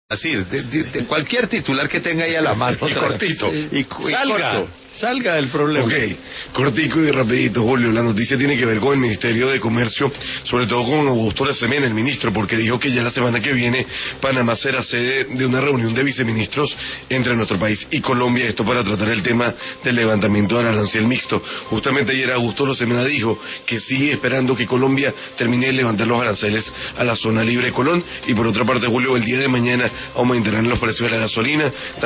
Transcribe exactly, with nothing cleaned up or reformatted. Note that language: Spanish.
Así, de, de, de cualquier titular que tenga ahí a la mano. Y cortito. Y, y Salga. corto. Salga del problema. Ok, cortico y rapidito, Julio. La noticia tiene que ver con el Ministerio de Comercio, sobre todo con Augusto Arzemena, el ministro, porque dijo que ya la semana que viene Panamá será sede de una reunión de viceministros entre nuestro país y Colombia, esto para tratar el tema del levantamiento del arancel mixto. Justamente ayer Augusto Arzemena dijo que sigue esperando que Colombia termine de levantar los aranceles a la zona libre de Colón, y por otra parte, Julio, el día de mañana aumentarán los precios de la gasolina.